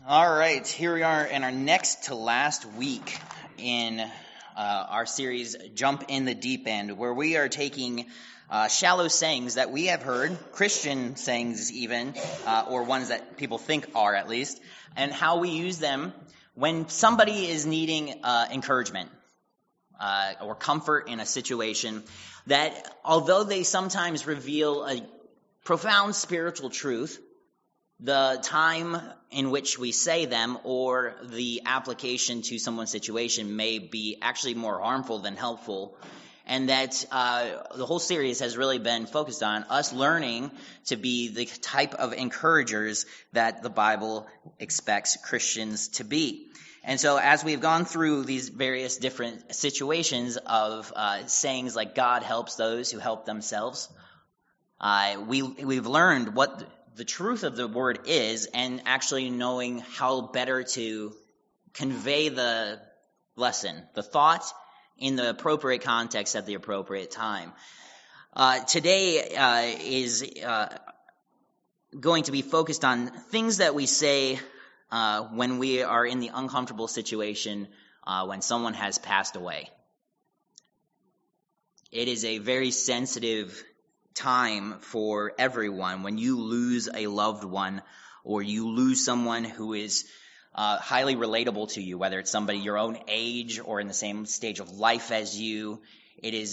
All right, here we are in our next to last week in our series, Jump in the Deep End, where we are taking shallow sayings that we have heard, Christian sayings even, or ones that people think are at least, and how we use them when somebody is needing encouragement or comfort in a situation that, although they sometimes reveal a profound spiritual truth, the time in which we say them or the application to someone's situation may be actually more harmful than helpful. And that the whole series has really been focused on us learning to be the type of encouragers that the Bible expects Christians to be. And so as we've gone through these various different situations of sayings like God helps those who help themselves, we've learned what the truth of the word is, and actually knowing how better to convey the lesson, the thought, in the appropriate context at the appropriate time. Today is going to be focused on things that we say when we are in the uncomfortable situation when someone has passed away. It is a very sensitive time for everyone when you lose a loved one or you lose someone who is highly relatable to you, whether it's somebody your own age or in the same stage of life as you. It is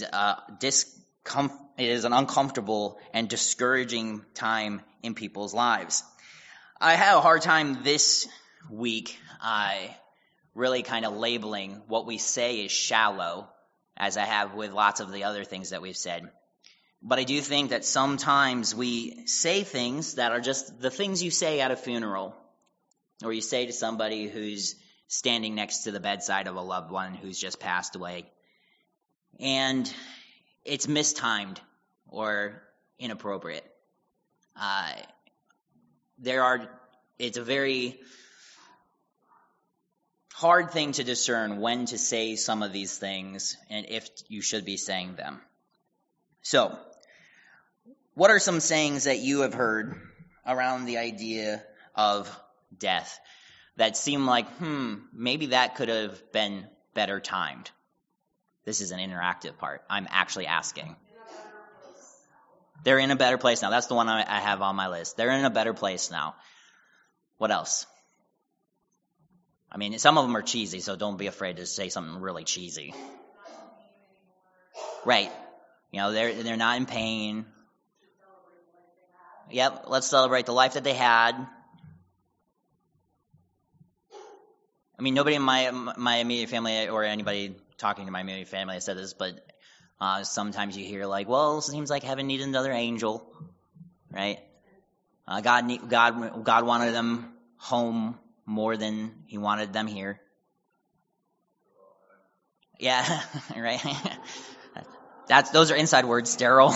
an uncomfortable and discouraging time in people's lives. I had a hard time this week really kind of labeling what we say is shallow, as I have with lots of the other things that we've said. But I do think that sometimes we say things that are just the things you say at a funeral, or you say to somebody who's standing next to the bedside of a loved one who's just passed away. And it's mistimed or inappropriate. It's a very hard thing to discern when to say some of these things and if you should be saying them. So, what are some sayings that you have heard around the idea of death that seem like, maybe that could have been better timed? This is an interactive part. I'm actually asking. They're in a better place now. That's the one I have on my list. They're in a better place now. What else? I mean, some of them are cheesy, so don't be afraid to say something really cheesy. Right. You know, they're not in pain. Yep, let's celebrate the life that they had. I mean, nobody in my immediate family or anybody talking to my immediate family has said this, but sometimes you hear like, well, it seems like heaven needed another angel, right? God wanted them home more than he wanted them here. Yeah, right. Those are inside words, Daryl.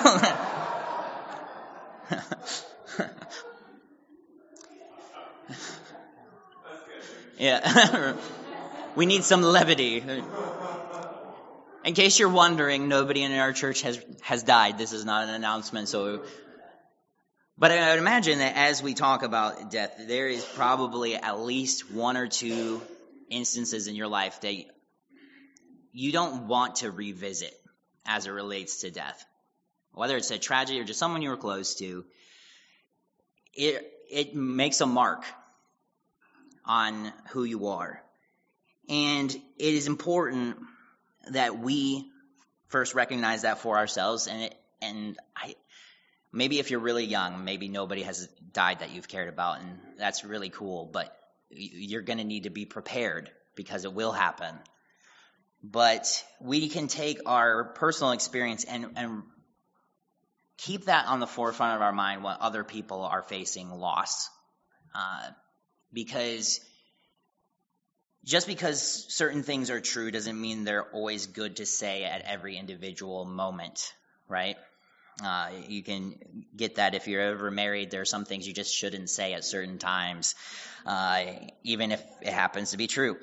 Yeah. We need some levity. In case you're wondering, nobody in our church has died. This is not an announcement, but I would imagine that as we talk about death, there is probably at least one or two instances in your life that you don't want to revisit as it relates to death. Whether it's a tragedy or just someone you were close to, it makes a mark on who you are. And it is important that we first recognize that for ourselves. Maybe if you're really young, maybe nobody has died that you've cared about, and that's really cool, but you're going to need to be prepared because it will happen. But we can take our personal experience and keep that on the forefront of our mind when other people are facing loss. Because just because certain things are true doesn't mean they're always good to say at every individual moment, right? You can get that if you're ever married. There are some things you just shouldn't say at certain times, even if it happens to be true.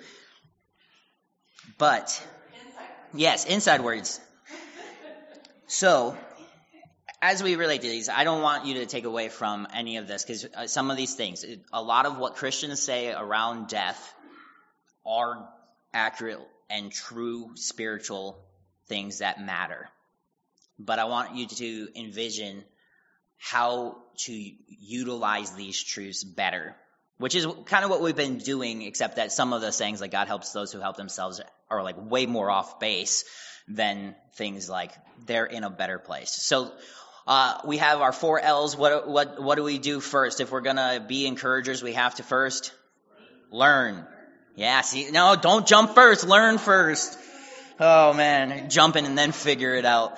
But, yes, inside words. So, as we relate to these, I don't want you to take away from any of this, because some of these things, a lot of what Christians say around death are accurate and true spiritual things that matter. But I want you to envision how to utilize these truths better, which is kind of what we've been doing, except that some of the sayings like God helps those who help themselves are like way more off base than things like they're in a better place. So we have our 4 L's. What do we do first? If we're going to be encouragers, we have to first learn. Yeah, see, no, don't jump first. Learn first. Oh, man, jump in and then figure it out.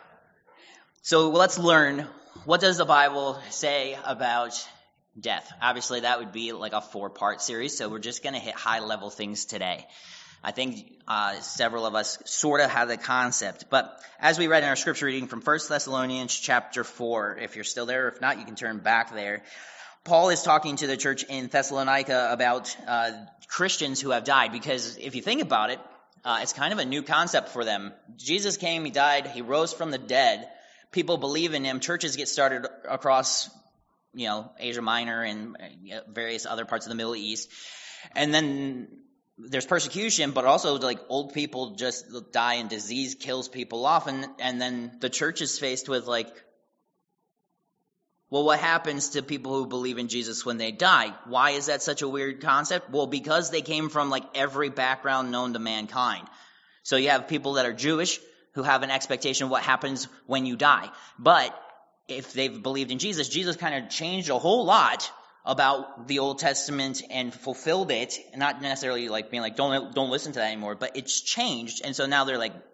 So let's learn. What does the Bible say about death? Obviously, that would be like a 4-part series, so we're just going to hit high-level things today. I think several of us sort of have the concept. But as we read in our scripture reading from 1 Thessalonians chapter 4, if you're still there, if not, you can turn back there. Paul is talking to the church in Thessalonica about Christians who have died, because if you think about it, it's kind of a new concept for them. Jesus came, he died, he rose from the dead. People believe in him. Churches get started across, Asia Minor and various other parts of the Middle East. And then there's persecution, but also like old people just die and disease kills people off. And then the church is faced with like, well, what happens to people who believe in Jesus when they die? Why is that such a weird concept? Well, because they came from like every background known to mankind. So you have people that are Jewish who have an expectation of what happens when you die. But if they've believed in Jesus, Jesus kind of changed a whole lot about the Old Testament and fulfilled it. Not necessarily like being like, don't listen to that anymore, but it's changed. And so now they're like,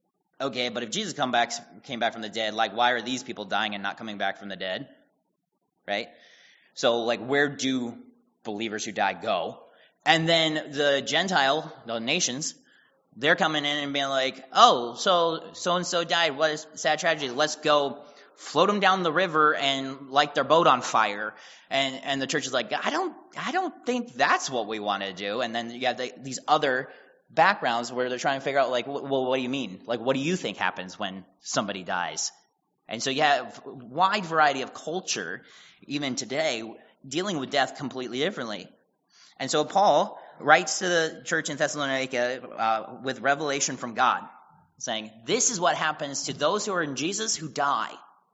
okay, but if Jesus came back from the dead, like why are these people dying and not coming back from the dead? Right? So like where do believers who die go? And then the Gentile, the nations, they're coming in and being like, oh, so-and-so died. What a sad tragedy. Let's go float them down the river and light their boat on fire. And the church is like, I don't think that's what we want to do. And then you have these other backgrounds where they're trying to figure out like, well, what do you mean? Like, what do you think happens when somebody dies? And so you have a wide variety of culture, even today, dealing with death completely differently. And so Paul writes to the church in Thessalonica with revelation from God, saying, this is what happens to those who are in Jesus who die.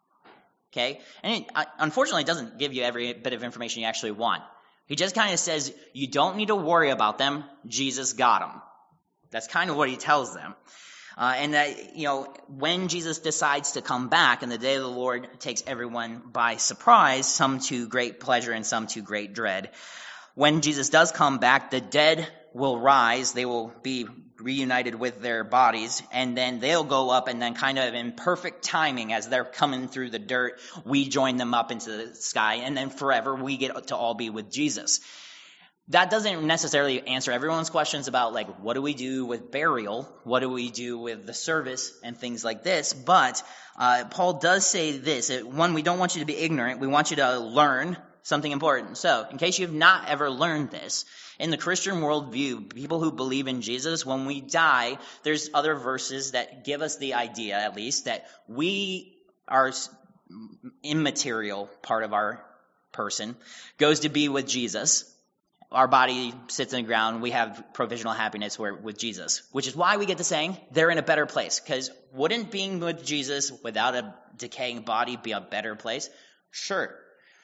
Okay? And unfortunately, it doesn't give you every bit of information you actually want. He just kind of says, you don't need to worry about them. Jesus got them. That's kind of what he tells them. And that, when Jesus decides to come back and the day of the Lord takes everyone by surprise, some to great pleasure and some to great dread. When Jesus does come back, the dead will rise. They will be reunited with their bodies, and then they'll go up, and then kind of in perfect timing as they're coming through the dirt, we join them up into the sky, and then forever we get to all be with Jesus. That doesn't necessarily answer everyone's questions about, like, what do we do with burial? What do we do with the service and things like this? But Paul does say this. One, we don't want you to be ignorant. We want you to learn something important. So, in case you've not ever learned this, in the Christian worldview, people who believe in Jesus, when we die, there's other verses that give us the idea, at least, that we are immaterial part of our person goes to be with Jesus. Our body sits in the ground. We have provisional happiness with Jesus, which is why we get to saying they're in a better place. Because wouldn't being with Jesus without a decaying body be a better place? Sure.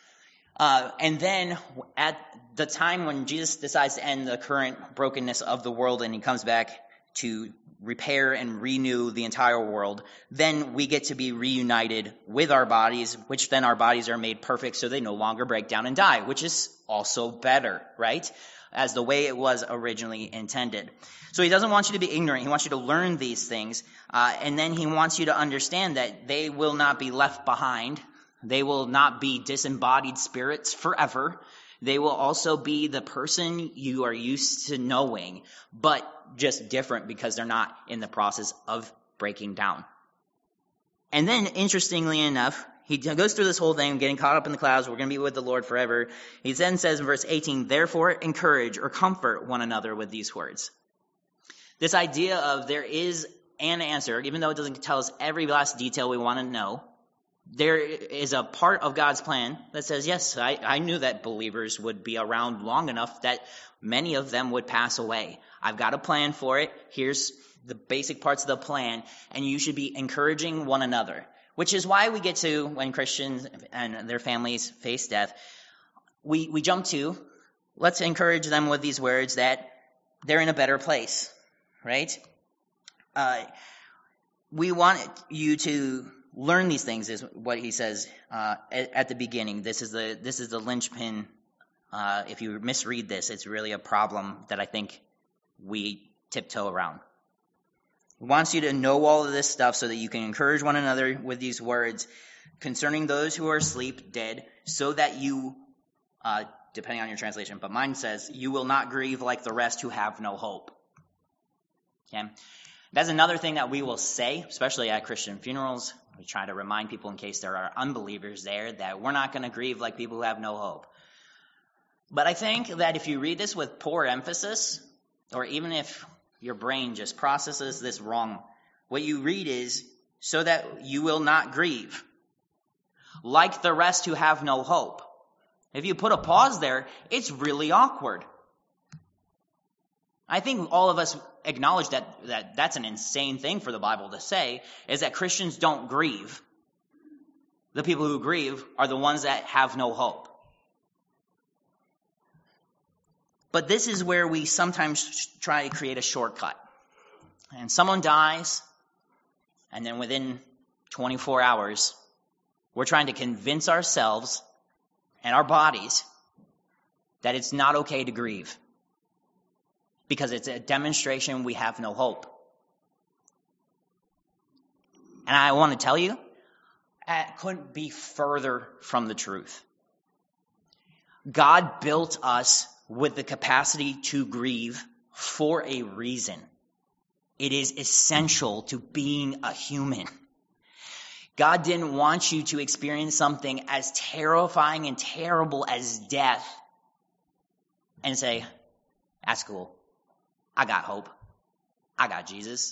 And then at the time when Jesus decides to end the current brokenness of the world and he comes back to repair and renew the entire world, then we get to be reunited with our bodies, which then our bodies are made perfect so they no longer break down and die, which is also better, right? As the way it was originally intended. So he doesn't want you to be ignorant. He wants you to learn these things. And then he wants you to understand that they will not be left behind. They will not be disembodied spirits forever. They will also be the person you are used to knowing, but just different because they're not in the process of breaking down. And then, interestingly enough, he goes through this whole thing, getting caught up in the clouds, we're going to be with the Lord forever. He then says in verse 18, therefore encourage or comfort one another with these words. This idea of there is an answer, even though it doesn't tell us every last detail we want to know, there is a part of God's plan that says, yes, I knew that believers would be around long enough that many of them would pass away. I've got a plan for it. Here's the basic parts of the plan, and you should be encouraging one another, which is why we get to, when Christians and their families face death, we jump to, let's encourage them with these words that they're in a better place, right? We want you to learn these things, is what he says at the beginning. This is the linchpin. If you misread this, it's really a problem that I think we tiptoe around. He wants you to know all of this stuff so that you can encourage one another with these words concerning those who are asleep, dead, so that you, depending on your translation, but mine says, you will not grieve like the rest who have no hope. Okay? That's another thing that we will say, especially at Christian funerals. We try to remind people, in case there are unbelievers there, that we're not going to grieve like people who have no hope. But I think that if you read this with poor emphasis, or even if your brain just processes this wrong, what you read is, so that you will not grieve like the rest who have no hope. If you put a pause there, it's really awkward. I think all of us acknowledge that that's an insane thing for the Bible to say, is that Christians don't grieve. The people who grieve are the ones that have no hope. But this is where we sometimes try to create a shortcut. And someone dies, and then within 24 hours, we're trying to convince ourselves and our bodies that it's not okay to grieve, because it's a demonstration we have no hope. And I want to tell you, that couldn't be further from the truth. God built us with the capacity to grieve for a reason. It is essential to being a human. God didn't want you to experience something as terrifying and terrible as death and say, that's cool. I got hope. I got Jesus.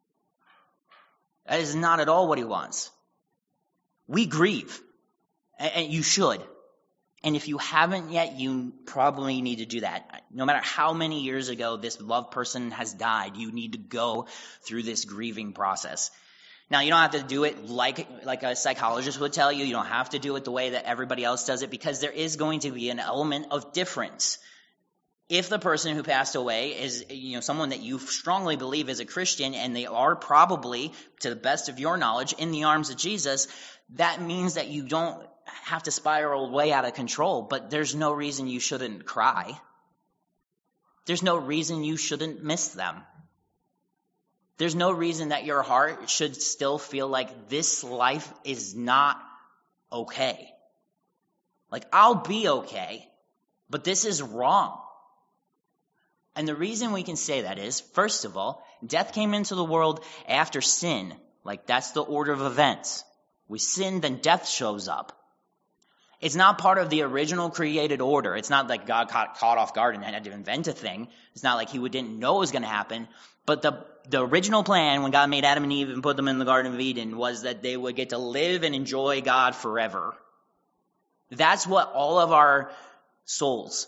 That is not at all what he wants. We grieve, and you should. And if you haven't yet, you probably need to do that. No matter how many years ago this loved person has died, you need to go through this grieving process. Now, you don't have to do it like a psychologist would tell you. You don't have to do it the way that everybody else does it, because there is going to be an element of difference. If the person who passed away is, someone that you strongly believe is a Christian, and they are probably, to the best of your knowledge, in the arms of Jesus, that means that you don't have to spiral way out of control, but there's no reason you shouldn't cry. There's no reason you shouldn't miss them. There's no reason that your heart should still feel like this life is not okay. Like, I'll be okay, but this is wrong. And the reason we can say that is, first of all, death came into the world after sin. Like, that's the order of events. We sin, then death shows up. It's not part of the original created order. It's not like God caught off guard and had to invent a thing. It's not like he didn't know it was going to happen. But the original plan, when God made Adam and Eve and put them in the Garden of Eden, was that they would get to live and enjoy God forever. That's what all of our souls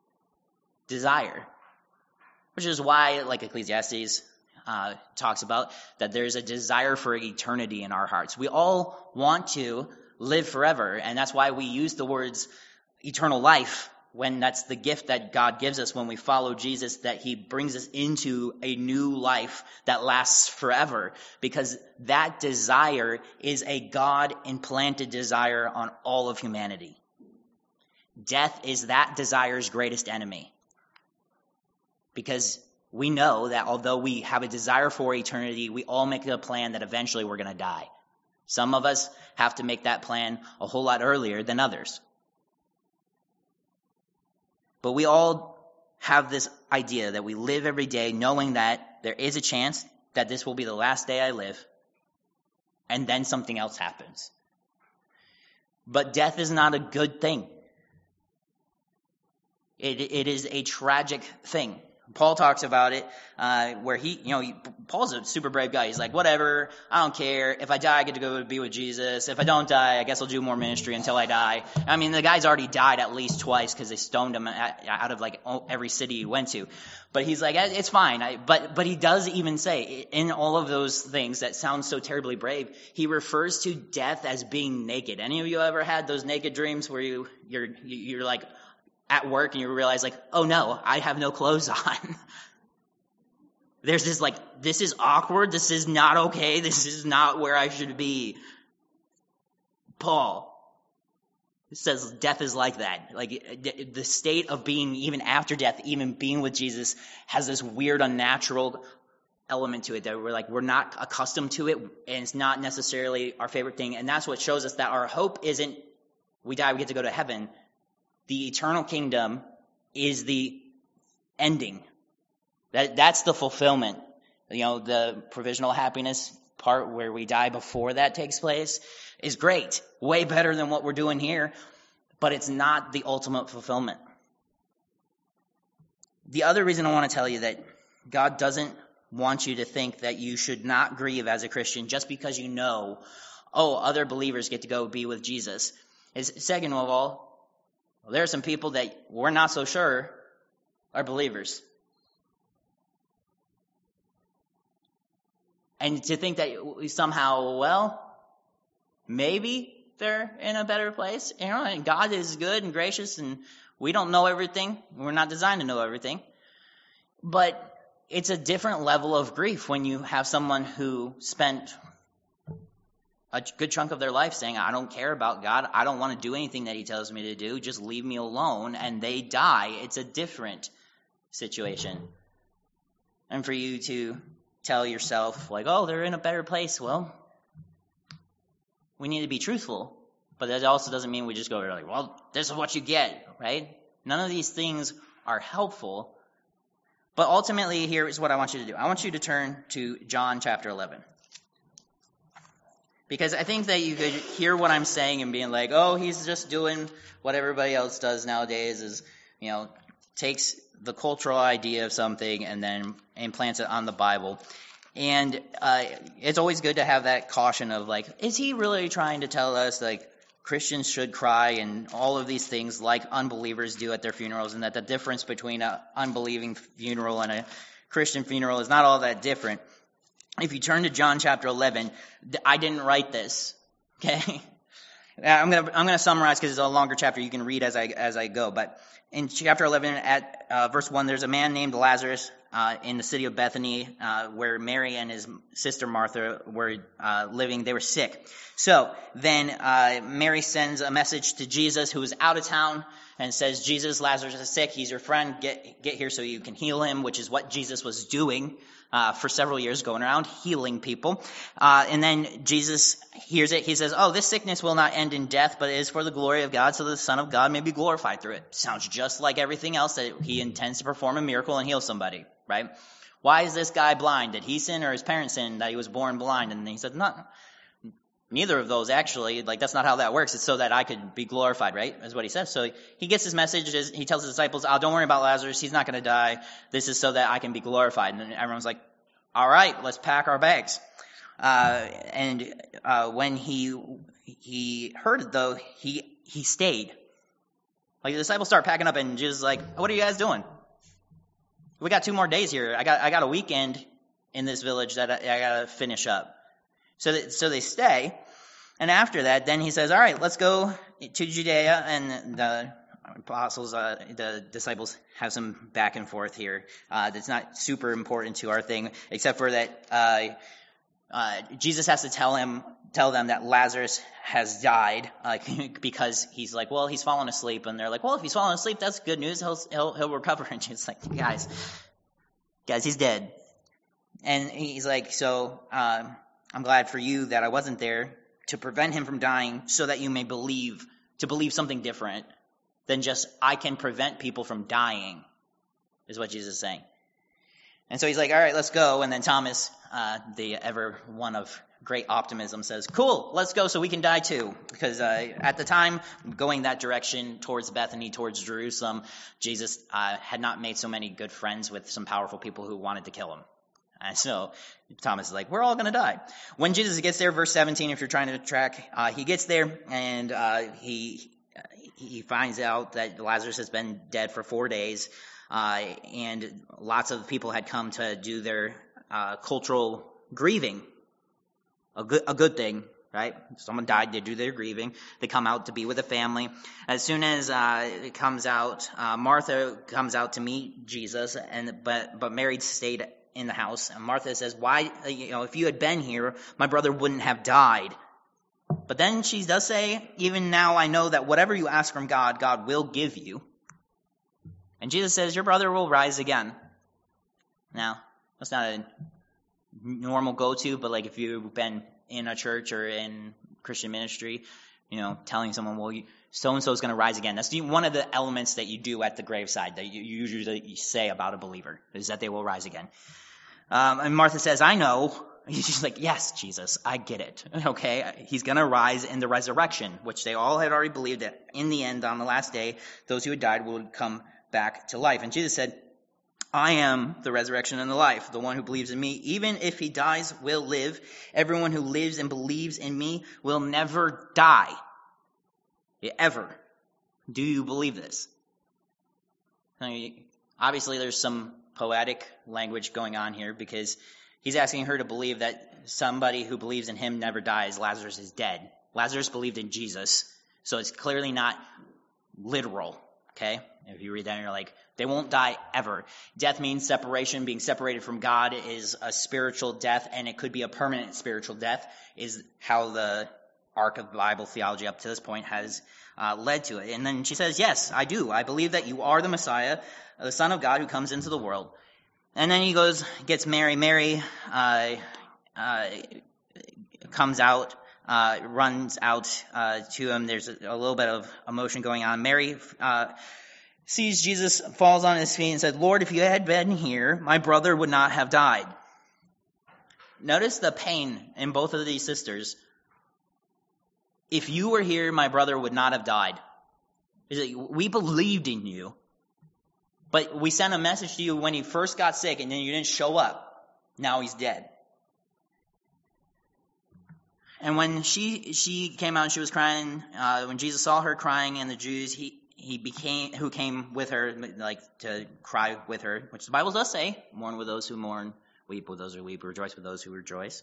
desire. Which is why, like Ecclesiastes talks about, that there's a desire for eternity in our hearts. We all want to live forever, and that's why we use the words eternal life when that's the gift that God gives us when we follow Jesus, that he brings us into a new life that lasts forever, because that desire is a God-implanted desire on all of humanity. Death is that desire's greatest enemy. Because we know that although we have a desire for eternity, we all make a plan that eventually we're going to die. Some of us have to make that plan a whole lot earlier than others. But we all have this idea that we live every day knowing that there is a chance that this will be the last day I live, and then something else happens. But death is not a good thing. It is a tragic thing. Paul talks about it, where Paul's a super brave guy. He's like, whatever, I don't care. If I die, I get to go be with Jesus. If I don't die, I guess I'll do more ministry until I die. I mean, the guy's already died at least twice because they stoned him out of like every city he went to. But he's like, it's fine. But he does even say, in all of those things that sound so terribly brave, he refers to death as being naked. Any of you ever had those naked dreams where you're like, at work and you realize like, oh no, I have no clothes on. There's this like, this is awkward. This is not okay. This is not where I should be. Paul says death is like that. Like the state of being even after death, even being with Jesus has this weird unnatural element to it that we're not accustomed to it, and it's not necessarily our favorite thing. And that's what shows us that our hope isn't we die, we get to go to heaven. The eternal kingdom is the ending. That's the fulfillment. The provisional happiness part where we die before that takes place is great. Way better than what we're doing here. But it's not the ultimate fulfillment. The other reason I want to tell you that God doesn't want you to think that you should not grieve as a Christian just because you know, other believers get to go be with Jesus, is second of all, there are some people that we're not so sure are believers. And to think that somehow, maybe they're in a better place. And God is good and gracious, and we don't know everything. We're not designed to know everything. But it's a different level of grief when you have someone who spent a good chunk of their life saying, I don't care about God. I don't want to do anything that he tells me to do. Just leave me alone. And they die. It's a different situation. And for you to tell yourself, like, they're in a better place. Well, we need to be truthful. But that also doesn't mean we just go like, well, this is what you get, right? None of these things are helpful. But ultimately, here is what I want you to do. I want you to turn to John chapter 11. Because I think that you could hear what I'm saying and being like, he's just doing what everybody else does nowadays is, takes the cultural idea of something and then implants it on the Bible. And it's always good to have that caution of like, is he really trying to tell us like Christians should cry and all of these things like unbelievers do at their funerals, and that the difference between an unbelieving funeral and a Christian funeral is not all that different? If you turn to John chapter 11, I didn't write this, okay? I'm gonna summarize because it's a longer chapter. You can read as I go. But in chapter 11, at verse 1, there's a man named Lazarus in the city of Bethany, where Mary and his sister Martha were living. They were sick. So then Mary sends a message to Jesus, who is out of town, and says, Jesus, Lazarus is sick. He's your friend. Get here so you can heal him, which is what Jesus was doing for several years, going around healing people. And then Jesus hears it. He says, this sickness will not end in death, but it is for the glory of God, so the Son of God may be glorified through it. Sounds just like everything else that he intends to perform a miracle and heal somebody, right? Why is this guy blind? Did he sin or his parents sin that he was born blind? And he said, no, neither of those actually. Like, that's not how that works. It's so that I could be glorified, right? Is what he says. So he gets his message. He tells his disciples, don't worry about Lazarus. He's not going to die. This is so that I can be glorified. And then everyone's like, all right, let's pack our bags. When he heard it, though, he stayed. Like, the disciples start packing up, and Jesus is like, what are you guys doing? We got 2 more days here. I got a weekend in this village that I got to finish up. So they stay. And after that, then he says, all right, let's go to Judea. And the apostles, the disciples have some back and forth here. That's not super important to our thing, except for that Jesus has to tell them that Lazarus has died, because he's like, well, he's fallen asleep. And they're like, well, if he's fallen asleep, that's good news. He'll recover. And it's like, guys, he's dead. And he's like, so I'm glad for you that I wasn't there to prevent him from dying, so that you may believe something different than just I can prevent people from dying, is what Jesus is saying. And so he's like, all right, let's go. And then Thomas, the ever one of great optimism, says, cool, let's go so we can die too. Because at the time, going that direction towards Bethany, towards Jerusalem, Jesus had not made so many good friends with some powerful people who wanted to kill him. And so Thomas is like, we're all going to die. When Jesus gets there, verse 17, if you're trying to track, he gets there and he finds out that Lazarus has been dead for 4 days. And lots of people had come to do their cultural grieving. A good thing, right? Someone died, they do their grieving. They come out to be with a family. As soon as it comes out, Martha comes out to meet Jesus, but Mary stayed in the house. And Martha says, why, if you had been here, my brother wouldn't have died. But then she does say, even now I know that whatever you ask from God, God will give you. And Jesus says, your brother will rise again. Now, that's not a normal go-to, but like if you've been in a church or in Christian ministry, telling someone, well, so-and-so is going to rise again. That's one of the elements that you do at the graveside that you usually say about a believer, is that they will rise again. And Martha says, I know. She's like, yes, Jesus, I get it. Okay, he's going to rise in the resurrection, which they all had already believed that in the end, on the last day, those who had died would come back to life. And Jesus said, I am the resurrection and the life. The one who believes in me, even if he dies, will live. Everyone who lives and believes in me will never die. Ever. Do you believe this? Obviously, there's some poetic language going on here because he's asking her to believe that somebody who believes in him never dies. Lazarus is dead. Lazarus believed in Jesus, so it's clearly not literal. Okay? If you read that and you're like, they won't die ever. Death means separation. Being separated from God is a spiritual death, and it could be a permanent spiritual death, is how the arc of Bible theology up to this point has led to it. And then she says, yes, I do. I believe that you are the Messiah, the Son of God who comes into the world. And then he gets Mary. Mary comes out, runs out to him. There's a little bit of emotion going on. Mary sees Jesus, falls on his feet and said, Lord, if you had been here, my brother would not have died. Notice the pain in both of these sisters. If you were here, my brother would not have died. We believed in you, but we sent a message to you when he first got sick and then you didn't show up. Now he's dead. And when she came out and she was crying, when Jesus saw her crying and the Jews, who came with her, like to cry with her, which the Bible does say, mourn with those who mourn, weep with those who weep, rejoice with those who rejoice.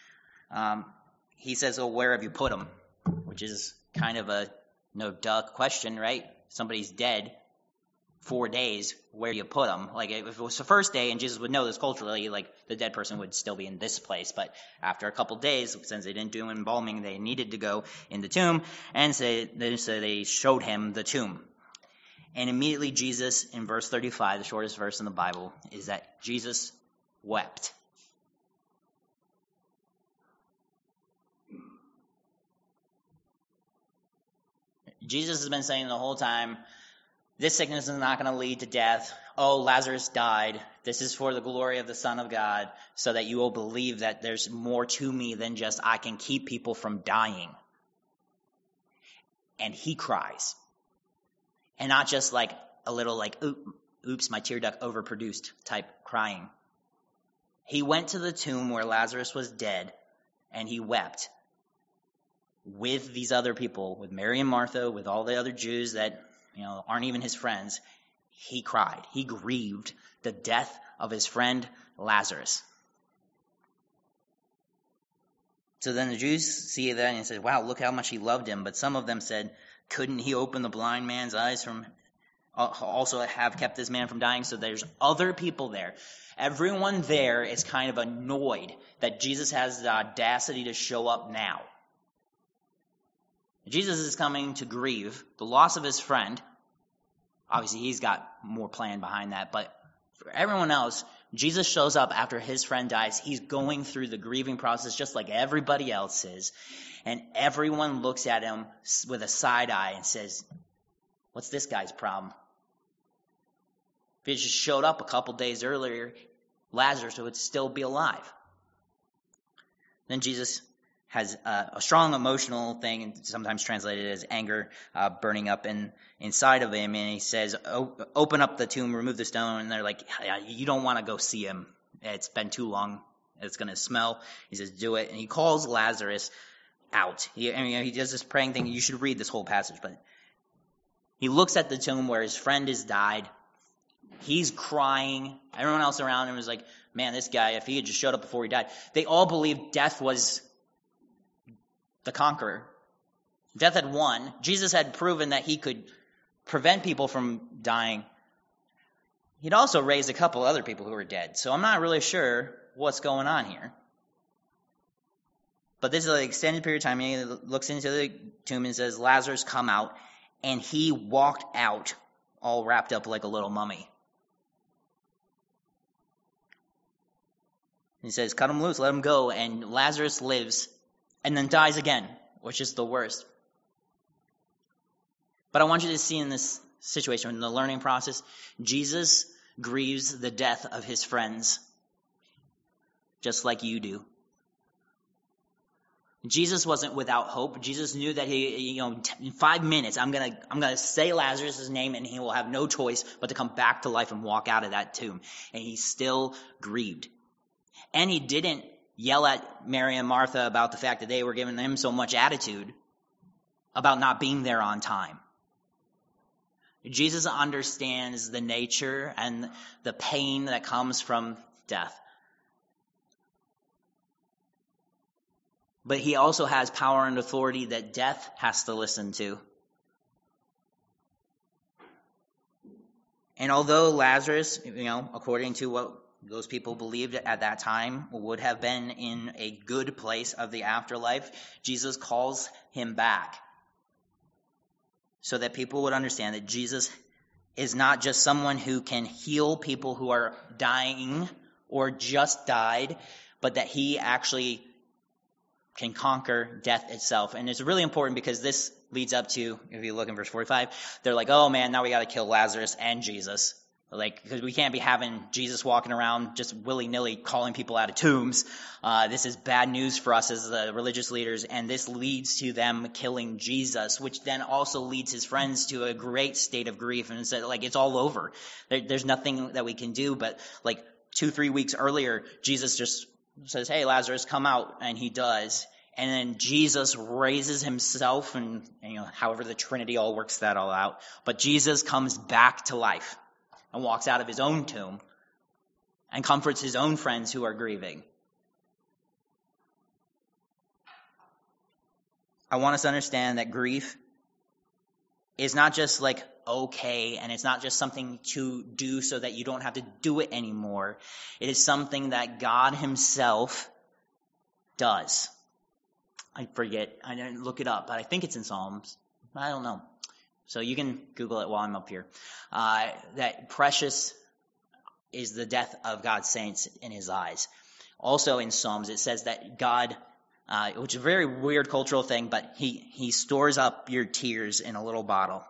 He says, oh, where have you put him? Which is kind of a duh question, right? Somebody's dead 4 days, where do you put him? Like if it was the first day, and Jesus would know this culturally, like the dead person would still be in this place. But after a couple days, since they didn't do embalming, they needed to go in the tomb, and so they showed him the tomb. And immediately Jesus, in verse 35, the shortest verse in the Bible, is that Jesus wept. Jesus has been saying the whole time, this sickness is not going to lead to death. Oh, Lazarus died. This is for the glory of the Son of God, so that you will believe that there's more to me than just I can keep people from dying. And he cries. And not just like a little like, oops, my tear duct overproduced type crying. He went to the tomb where Lazarus was dead, and he wept with these other people, with Mary and Martha, with all the other Jews that aren't even his friends. He cried. He grieved the death of his friend Lazarus. So then the Jews see that and said, wow, look how much he loved him. But some of them said, couldn't he open the blind man's eyes from also have kept this man from dying? So there's other people there. Everyone there is kind of annoyed that Jesus has the audacity to show up now. Jesus is coming to grieve the loss of his friend. Obviously, he's got more plan behind that. But for everyone else, Jesus shows up after his friend dies. He's going through the grieving process just like everybody else is. And everyone looks at him with a side eye and says, what's this guy's problem? If he just showed up a couple days earlier, Lazarus would still be alive. Then Jesus has a strong emotional thing, and sometimes translated as anger, burning up inside of him. And he says, open up the tomb, remove the stone. And they're like, you don't want to go see him. It's been too long. It's going to smell. He says, do it. And he calls Lazarus out. He does this praying thing. You should read this whole passage. But he looks at the tomb where his friend has died. He's crying. Everyone else around him is like, man, this guy, if he had just showed up before he died. They all believed death was the conqueror. Death had won. Jesus had proven that he could prevent people from dying. He'd also raised a couple other people who were dead. So I'm not really sure what's going on here. But this is an extended period of time. He looks into the tomb and says, Lazarus, come out. And he walked out all wrapped up like a little mummy. He says, cut him loose, let him go. And Lazarus lives and then dies again, which is the worst. But I want you to see in this situation, in the learning process, Jesus grieves the death of his friends, just like you do. Jesus wasn't without hope. Jesus knew that in 5 minutes, I'm gonna say Lazarus' name, and he will have no choice but to come back to life and walk out of that tomb. And he still grieved. And he didn't yell at Mary and Martha about the fact that they were giving him so much attitude about not being there on time. Jesus understands the nature and the pain that comes from death. But he also has power and authority that death has to listen to. And although Lazarus, according to what those people believed at that time, would have been in a good place of the afterlife, Jesus calls him back so that people would understand that Jesus is not just someone who can heal people who are dying or just died, but that he actually can conquer death itself. And it's really important because this leads up to, if you look in verse 45, they're like, oh man, now we got to kill Lazarus and Jesus. Because we can't be having Jesus walking around just willy-nilly calling people out of tombs. This is bad news for us as the religious leaders, and this leads to them killing Jesus, which then also leads his friends to a great state of grief, and said, it's all over. There's nothing that we can do. But 2-3 weeks earlier, Jesus just says, hey, Lazarus, come out, and he does. And then Jesus raises himself, and however the Trinity all works that all out. But Jesus comes back to life and walks out of his own tomb and comforts his own friends who are grieving. I want us to understand that grief is not just okay, and it's not just something to do so that you don't have to do it anymore. It is something that God himself does. I forget. I didn't look it up, but I think it's in Psalms. I don't know. So you can Google it while I'm up here. That precious is the death of God's saints in his eyes. Also in Psalms, it says that God, which is a very weird cultural thing, but he stores up your tears in a little bottle.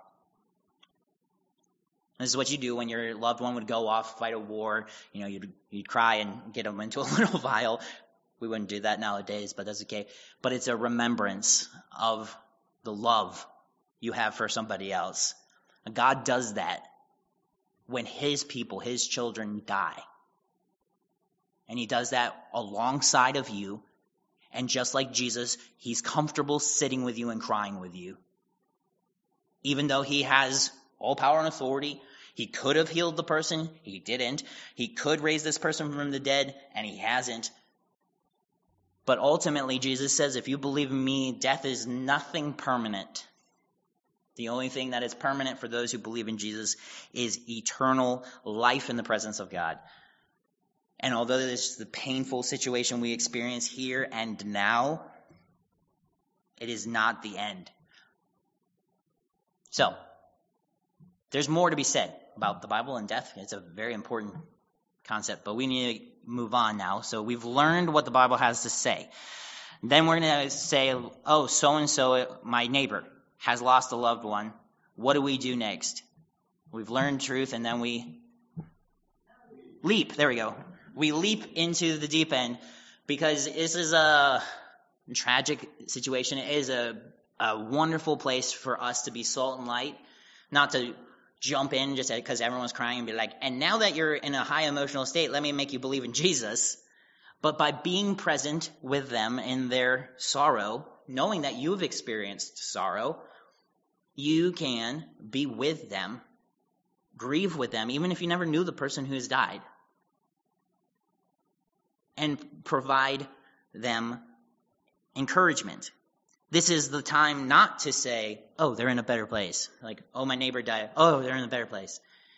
This is what you do when your loved one would go off, fight a war. You'd cry and get them into a little vial. We wouldn't do that nowadays, but that's okay. But it's a remembrance of the love you have for somebody else. God does that when his people, his children, die. And he does that alongside of you. And just like Jesus, he's comfortable sitting with you and crying with you. Even though he has all power and authority, he could have healed the person, he didn't. He could raise this person from the dead, and he hasn't. But ultimately, Jesus says, if you believe in me, death is nothing permanent. The only thing that is permanent for those who believe in Jesus is eternal life in the presence of God. And although this is the painful situation we experience here and now, it is not the end. So, there's more to be said about the Bible and death. It's a very important concept, but we need to move on now. So we've learned what the Bible has to say. Then we're going to say, oh, so-and-so, my neighbor, has lost a loved one. What do we do next? We've learned truth, and then we leap. There we go. We leap into the deep end, because this is tragic situation, it is a wonderful place for us to be salt and light, not to jump in just because everyone's crying and be like, and now that you're in a high emotional state, let me make you believe in Jesus. But by being present with them in their sorrow, knowing that you've experienced sorrow, you can be with them, grieve with them, even if you never knew the person who has died, and provide them encouragement. This is the time not to say, oh, they're in a better place. Like, oh, my neighbor died. Oh, they're in a better place.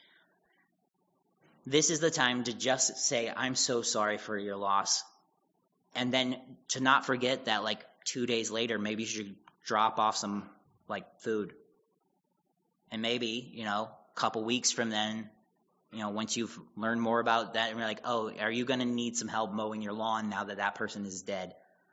This is the time to just say, I'm so sorry for your loss. And then to not forget that, like, 2 days later, maybe you should drop off some, like, food. And maybe, a couple weeks from then, once you've learned more about that, and you're like, oh, are you going to need some help mowing your lawn now that that person is dead?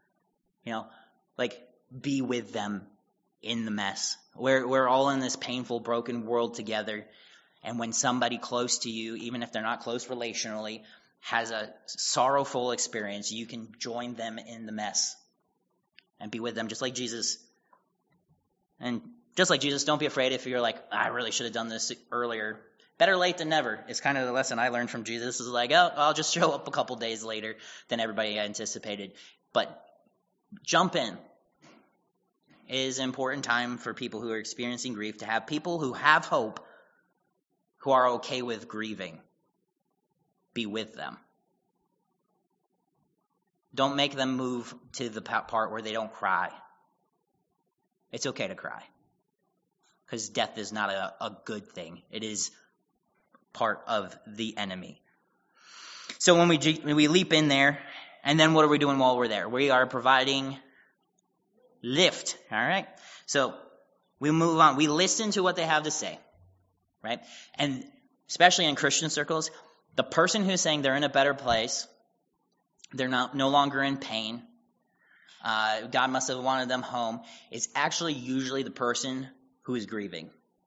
Be with them in the mess. We're all in this painful, broken world together. And when somebody close to you, even if they're not close relationally, has a sorrowful experience, you can join them in the mess and be with them just like Jesus. And just like Jesus, don't be afraid if you're like, I really should have done this earlier. Better late than never. It's kind of the lesson I learned from Jesus. Is like, oh, I'll just show up a couple days later than everybody anticipated. But jump in. It is an important time for people who are experiencing grief to have people who have hope, who are okay with grieving, be with them. Don't make them move to the part where they don't cry. It's okay to cry, because death is not a good thing. It is part of the enemy. So when we leap in there, and then what are we doing while we're there? We are providing lift, all right? So we move on. We listen to what they have to say, right? And especially in Christian circles, the person who's saying they're in a better place, they're no longer in pain, God must have wanted them home, is actually usually the person who is grieving.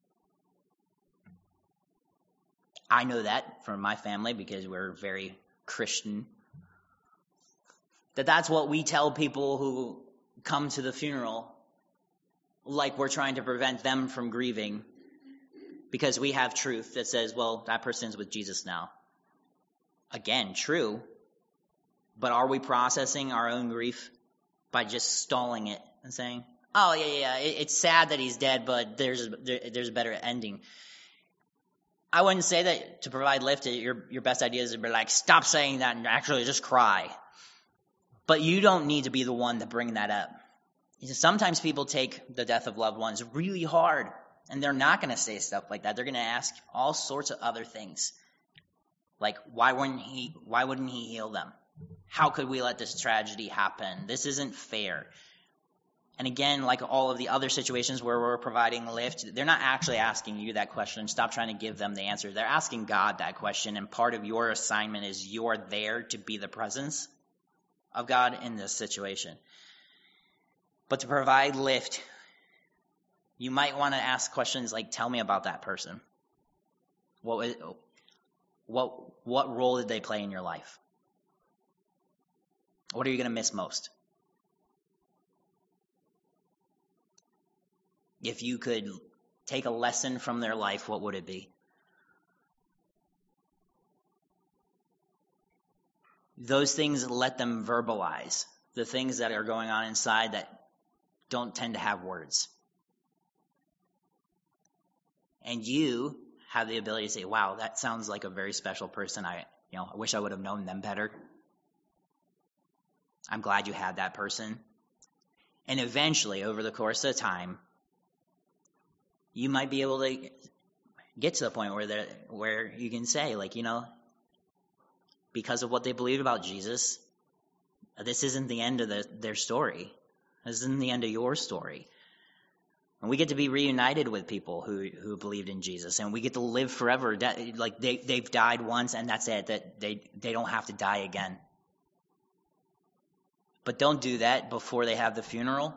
I know that from my family because we're very Christian. That's what we tell people who come to the funeral, like we're trying to prevent them from grieving, because we have truth that says, well, that person's with Jesus now. Again, true, but are we processing our own grief by just stalling it and saying, oh, yeah, it's sad that he's dead, but there's a better ending? I wouldn't say that to provide lift, your best idea is to be like, stop saying that and actually just cry. But you don't need to be the one to bring that up. Sometimes people take the death of loved ones really hard, and they're not going to say stuff like that. They're going to ask all sorts of other things. Like, why wouldn't he heal them? How could we let this tragedy happen? This isn't fair. And again, like all of the other situations where we're providing lift, they're not actually asking you that question. Stop trying to give them the answer. They're asking God that question, and part of your assignment is you're there to be the presence of God in this situation. But to provide lift, you might want to ask questions like, tell me about that person. What role did they play in your life? What are you going to miss most? If you could take a lesson from their life, what would it be? Those things, let them verbalize the things that are going on inside that don't tend to have words. And you have the ability to say, wow, that sounds like a very special person. I wish I would have known them better. I'm glad you had that person. And eventually, over the course of time, you might be able to get to the point where you can say, like, because of what they believed about Jesus, this isn't the end of their story. This isn't the end of your story. And we get to be reunited with people who believed in Jesus, and we get to live forever. Like they've died once, and that's it. That they don't have to die again. But don't do that before they have the funeral.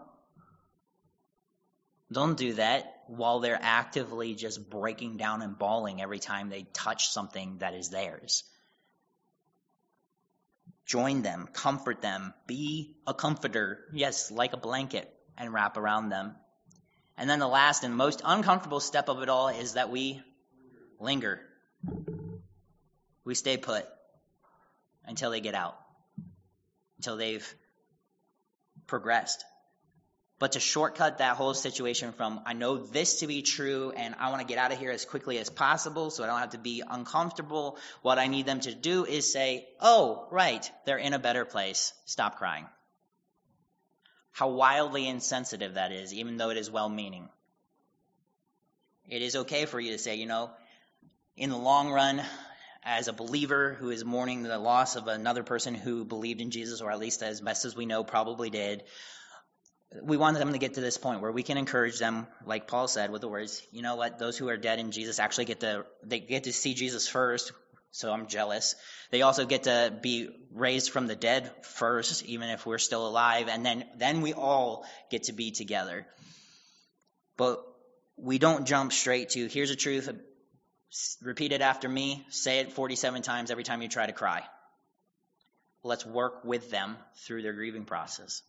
Don't do that while they're actively just breaking down and bawling every time they touch something that is theirs. Join them, comfort them, be a comforter, yes, like a blanket, and wrap around them. And then the last and most uncomfortable step of it all is that we linger. We stay put until they get out, until they've progressed. But to shortcut that whole situation from, I know this to be true and I want to get out of here as quickly as possible so I don't have to be uncomfortable, what I need them to do is say, oh, right, they're in a better place. Stop crying. How wildly insensitive that is, even though it is well-meaning. It is okay for you to say, in the long run, as a believer who is mourning the loss of another person who believed in Jesus, or at least as best as we know probably did, we want them to get to this point where we can encourage them, like Paul said, with the words, you know what, those who are dead in Jesus actually get to see Jesus first, so I'm jealous. They also get to be raised from the dead first, even if we're still alive, and then we all get to be together. But we don't jump straight to, here's the truth, repeat it after me, say it 47 times every time you try to cry. Let's work with them through their grieving process.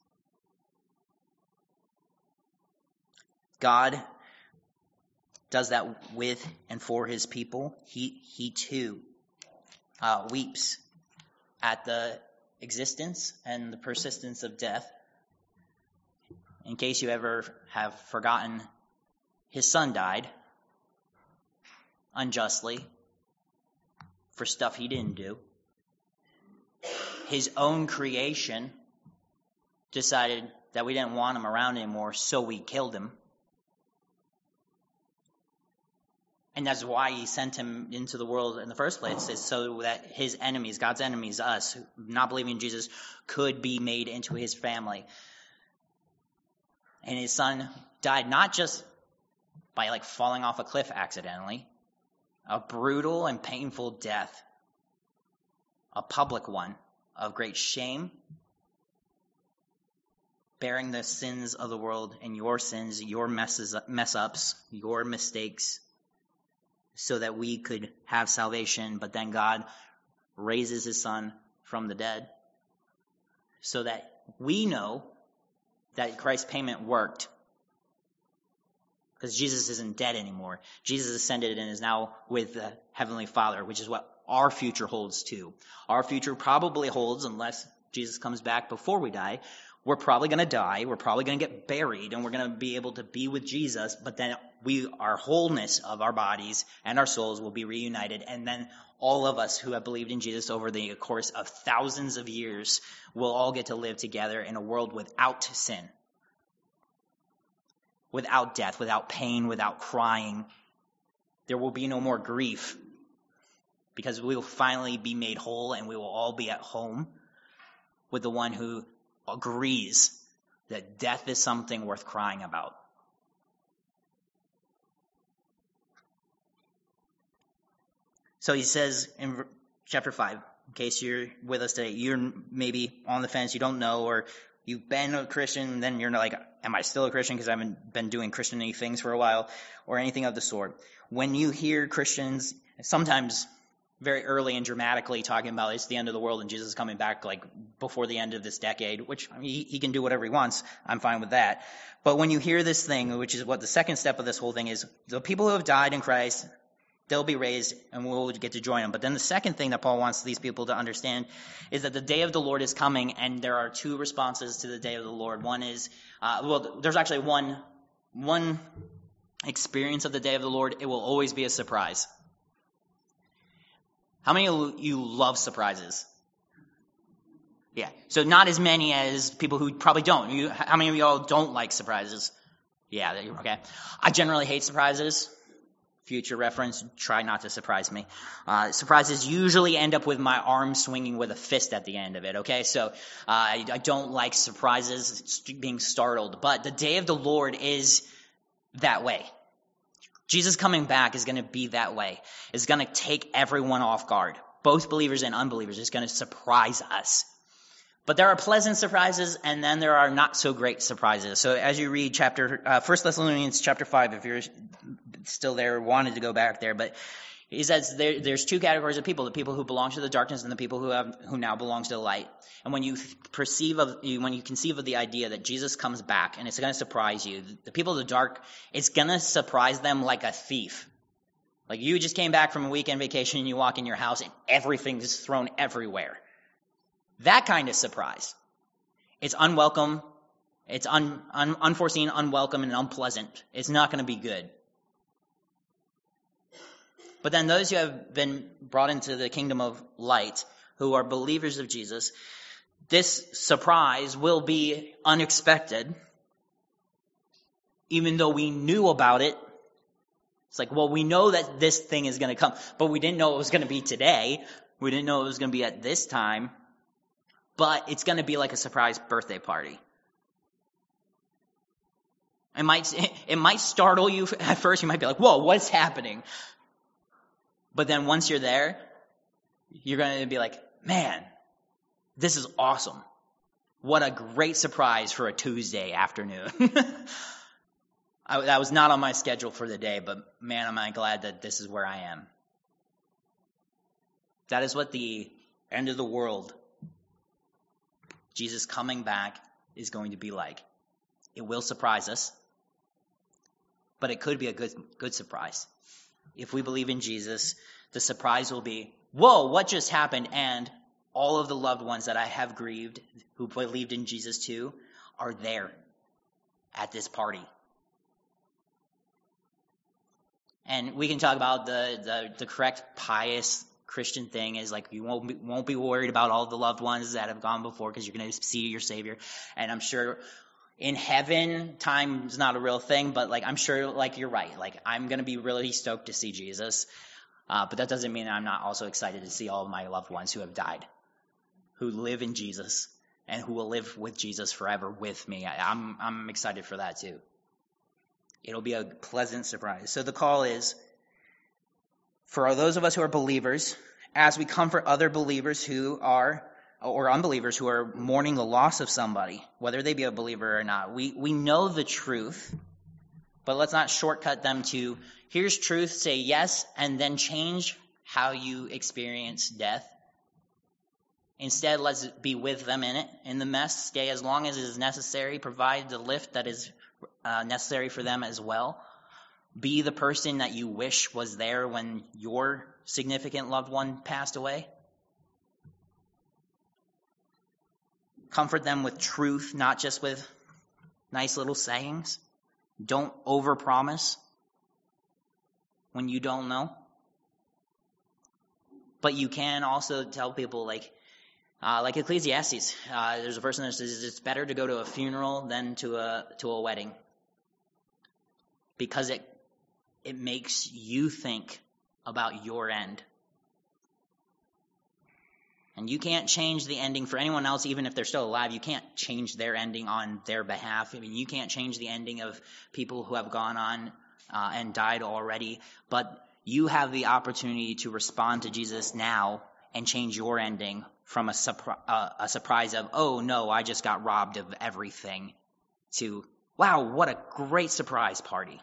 God does that with and for his people. He too weeps at the existence and the persistence of death. In case you ever have forgotten, his son died unjustly for stuff he didn't do. His own creation decided that we didn't want him around anymore, so we killed him. And that's why he sent him into the world in the first place, is so that his enemies, God's enemies, us, not believing in Jesus, could be made into his family. And his son died not just by falling off a cliff accidentally, a brutal and painful death, a public one of great shame, bearing the sins of the world and your sins, your mess-ups, your mistakes, so that we could have salvation, but then God raises his son from the dead so that we know that Christ's payment worked. Because Jesus isn't dead anymore. Jesus ascended and is now with the Heavenly Father, which is what our future holds too. Our future probably holds, unless Jesus comes back before we die, we're probably going to die, we're probably going to get buried, and we're going to be able to be with Jesus, but then our wholeness of our bodies and our souls will be reunited, and then all of us who have believed in Jesus over the course of thousands of years will all get to live together in a world without sin, without death, without pain, without crying. There will be no more grief, because we will finally be made whole, and we will all be at home with the one who agrees that death is something worth crying about. So he says in chapter 5, in case you're with us today, you're maybe on the fence, you don't know, or you've been a Christian, and then you're like, am I still a Christian because I haven't been doing Christian-y things for a while, or anything of the sort. When you hear Christians, sometimes very early and dramatically talking about it's the end of the world and Jesus is coming back before the end of this decade, which he can do whatever he wants. I'm fine with that. But when you hear this thing, which is what the second step of this whole thing is, the people who have died in Christ, they'll be raised and we'll get to join them. But then the second thing that Paul wants these people to understand is that the day of the Lord is coming, and there are two responses to the day of the Lord. One is, there's actually one experience of the day of the Lord. It will always be a surprise. How many of you love surprises? Yeah. So not as many as people who probably don't. How many of y'all don't like surprises? Yeah, okay. I generally hate surprises. Future reference, try not to surprise me. Surprises usually end up with my arm swinging with a fist at the end of it, okay? So I don't like surprises, being startled. But the day of the Lord is that way. Jesus coming back is going to be that way. It's going to take everyone off guard. Both believers and unbelievers. It's going to surprise us. But there are pleasant surprises, and then there are not so great surprises. So as you read 1 Thessalonians chapter 5, if you're still there, wanted to go back there, but He says there's two categories of people: the people who belong to the darkness and the people who now belongs to the light. And when you conceive of the idea that Jesus comes back and it's going to surprise you, the people of the dark, it's going to surprise them like a thief. Like you just came back from a weekend vacation and you walk in your house and everything is thrown everywhere. That kind of surprise. It's unwelcome. It's unforeseen, unwelcome, and unpleasant. It's not going to be good. But then those who have been brought into the kingdom of light, who are believers of Jesus, this surprise will be unexpected. Even though we knew about it. It's like, well, we know that this thing is going to come, but we didn't know it was going to be today. We didn't know it was going to be at this time. But it's going to be like a surprise birthday party. It might startle you at first. You might be like, whoa, what's happening? But then once you're there, you're going to be like, man, this is awesome. What a great surprise for a Tuesday afternoon. That was not on my schedule for the day, but man, am I glad that this is where I am. That is what the end of the world, Jesus coming back, is going to be like. It will surprise us, but it could be a good surprise. If we believe in Jesus, the surprise will be, whoa, what just happened? And all of the loved ones that I have grieved, who believed in Jesus too, are there at this party. And we can talk about the correct pious Christian thing is like you won't be worried about all the loved ones that have gone before because you're going to see your Savior. And I'm sure in heaven, time is not a real thing, but like I'm sure like you're right. Like I'm going to be really stoked to see Jesus. But that doesn't mean I'm not also excited to see all of my loved ones who have died, who live in Jesus and who will live with Jesus forever with me. I'm excited for that too. It'll be a pleasant surprise. So the call is, for those of us who are believers, as we comfort other believers who are, or unbelievers who are mourning the loss of somebody, whether they be a believer or not, we know the truth, but let's not shortcut them to, here's truth, say yes, and then change how you experience death. Instead, let's be with them in it, in the mess, stay as long as it is necessary, provide the lift that is necessary for them as well. Be the person that you wish was there when your significant loved one passed away. Comfort them with truth, not just with nice little sayings. Don't overpromise when you don't know. But you can also tell people like Ecclesiastes, there's a person that says it's better to go to a funeral than to a wedding, because it makes you think about your end. And you can't change the ending for anyone else, even if they're still alive. You can't change their ending on their behalf. I mean, you can't change the ending of people who have gone on and died already, but you have the opportunity to respond to Jesus now and change your ending from a surprise of, oh no, I just got robbed of everything, to, wow, what a great surprise party.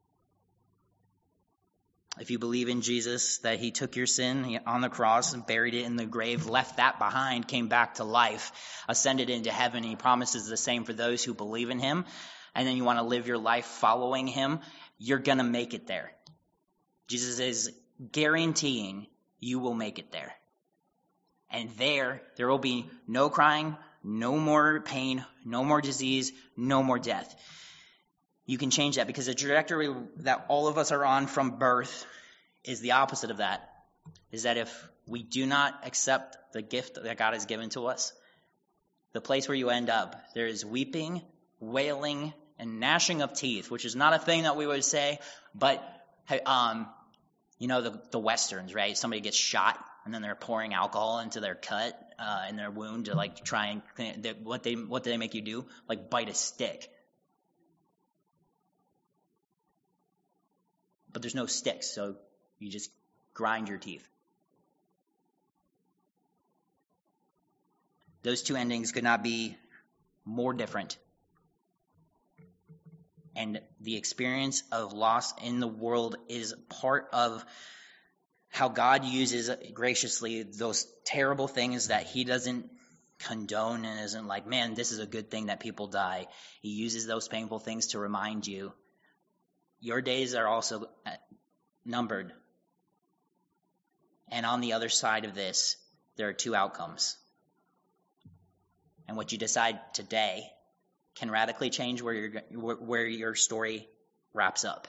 If you believe in Jesus, that he took your sin on the cross and buried it in the grave, left that behind, came back to life, ascended into heaven, he promises the same for those who believe in him, and then you want to live your life following him, you're going to make it there. Jesus is guaranteeing you will make it there. And there will be no crying, no more pain, no more disease, no more death. You can change that, because the trajectory that all of us are on from birth is the opposite of that. Is that if we do not accept the gift that God has given to us, the place where you end up, there is weeping, wailing, and gnashing of teeth, which is not a thing that we would say, but the Westerns, right? Somebody gets shot and then they're pouring alcohol into their cut, in their wound to like try and clean it. What do they make you do? Like bite a stick. But there's no sticks, so you just grind your teeth. Those two endings could not be more different. And the experience of loss in the world is part of how God uses graciously those terrible things that he doesn't condone and isn't like, man, this is a good thing that people die. He uses those painful things to remind you your days are also numbered. And on the other side of this, there are two outcomes. And what you decide today can radically change where your story wraps up.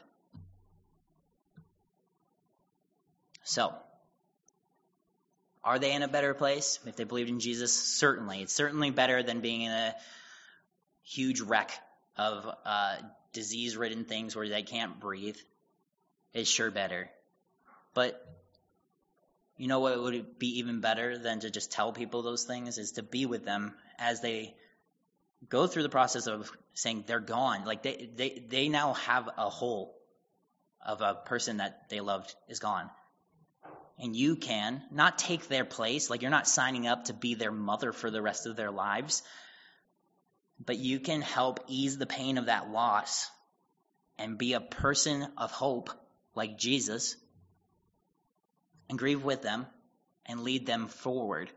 So, are they in a better place if they believed in Jesus? Certainly. It's certainly better than being in a huge wreck of disease-ridden things where they can't breathe. It's sure better. But you know what would be even better than to just tell people those things is to be with them as they go through the process of saying they're gone. Like they now have a hole of a person that they loved is gone. And you can not take their place, like you're not signing up to be their mother for the rest of their lives, but you can help ease the pain of that loss and be a person of hope like Jesus and grieve with them and lead them forward.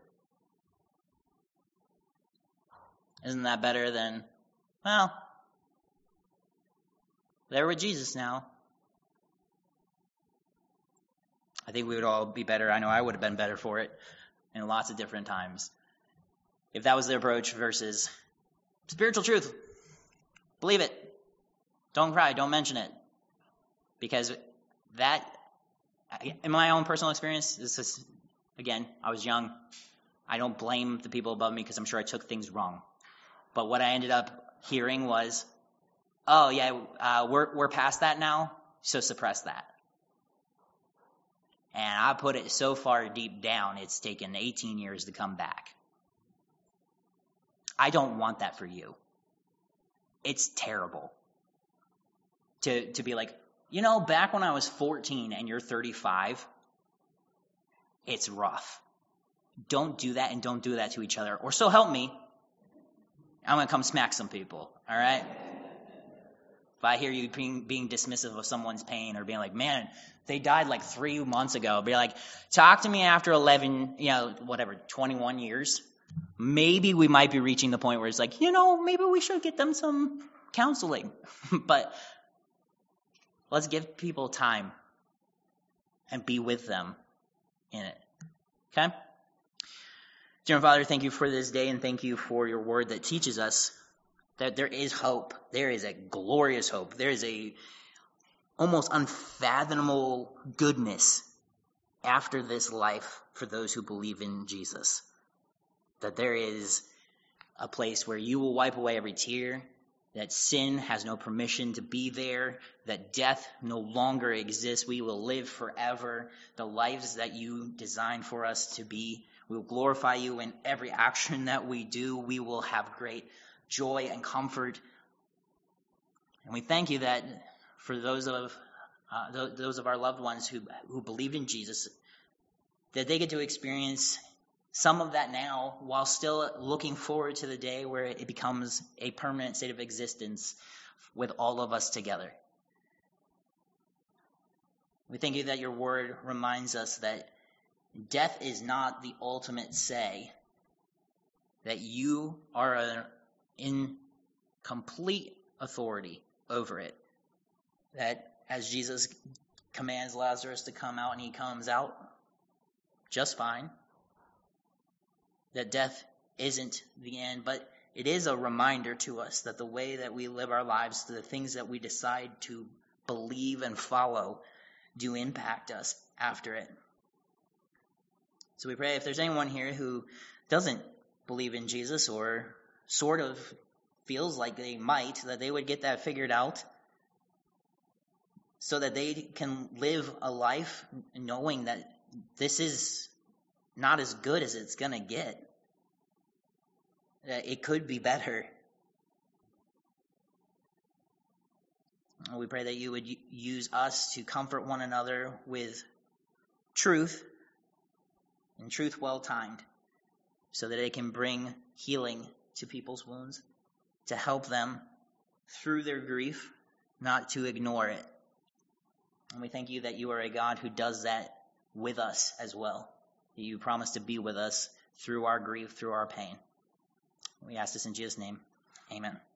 Isn't that better than, well, they're with Jesus now. I think we would all be better. I know I would have been better for it in lots of different times. If that was the approach versus spiritual truth, believe it. Don't cry. Don't mention it. Because that, in my own personal experience, this is, again, I was young. I don't blame the people above me because I'm sure I took things wrong. But what I ended up hearing was, oh, yeah, we're past that now, so suppress that. And I put it so far deep down, it's taken 18 years to come back. I don't want that for you. It's terrible to be like, you know, back when I was 14 and you're 35, it's rough. Don't do that, and don't do that to each other. Or so help me, I'm going to come smack some people, all right? If I hear you being dismissive of someone's pain or being like, man, they died like 3 months ago, be like, talk to me after 21 years. Maybe we might be reaching the point where it's like, maybe we should get them some counseling. But let's give people time and be with them in it. Okay? Dear Father, thank you for this day, and thank you for your word that teaches us that there is hope. There is a glorious hope. There is a almost unfathomable goodness after this life for those who believe in Jesus. That there is a place where you will wipe away every tear, that sin has no permission to be there, that death no longer exists. We will live forever, the lives that you designed for us to be. We will glorify you in every action that we do. We will have great joy and comfort. And we thank you that for those of our loved ones who believed in Jesus, that they get to experience some of that now while still looking forward to the day where it becomes a permanent state of existence with all of us together. We thank you that your word reminds us that death is not the ultimate say, that you are in complete authority over it. That as Jesus commands Lazarus to come out and he comes out just fine. That death isn't the end, but it is a reminder to us that the way that we live our lives, the things that we decide to believe and follow, do impact us after it. So we pray if there's anyone here who doesn't believe in Jesus or sort of feels like they might, that they would get that figured out so that they can live a life knowing that this is not as good as it's going to get. It could be better. We pray that you would use us to comfort one another with truth, and truth well-timed, so that it can bring healing to people's wounds, to help them through their grief, not to ignore it. And we thank you that you are a God who does that with us as well. You promise to be with us through our grief, through our pain. We ask this in Jesus' name. Amen.